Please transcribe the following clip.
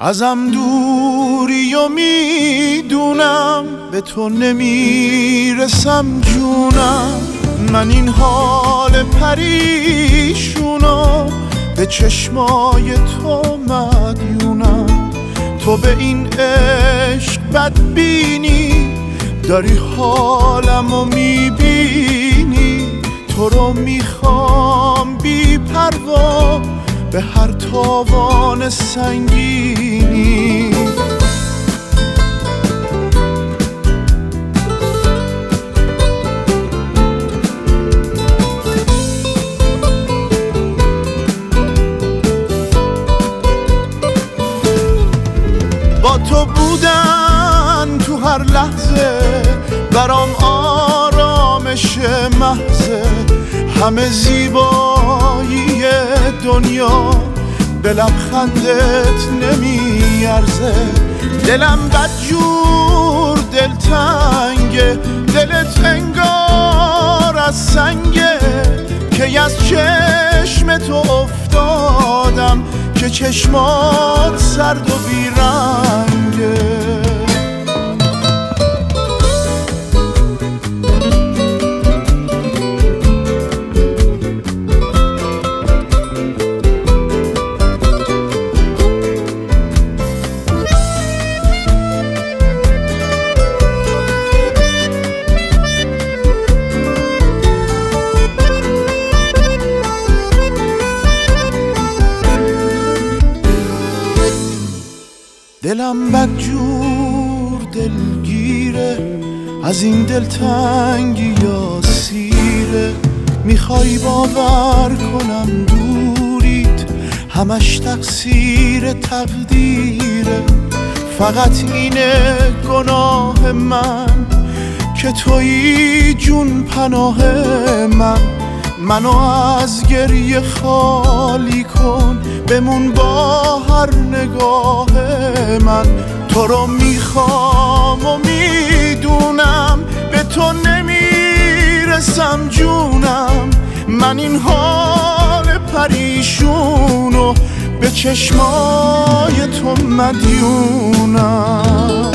ازم دوری و میدونم به تو نمیرسم جونم. من این حال پریشونو به چشمای تو مدیونم. تو به این عشق بدبینی داری حالمو میبینی. تو رو میخوام بی پروا به هر تاوان سنگینی. با تو بودن تو هر لحظه برام آرامش محضه. همه زیبایی دنیا به لبخندت نمیارزه. دلم بدجور دلتنگه، دلت انگار از سنگه. که از چشم تو افتادم که چشمات سرد و بیرنگه. دلم بدجور دلگیره، از این دلتنگی یا سیره. میخوای باور کنم دوریت همش تقصیر تقدیره. فقط اینه گناه من که تویی جون پناه من. منو از گریه خالی کن، بمون با هر نگاه من. تو رو میخوام و میدونم به تو نمیرسم جونم. من این حال پریشونو به چشمای تو مدیونم.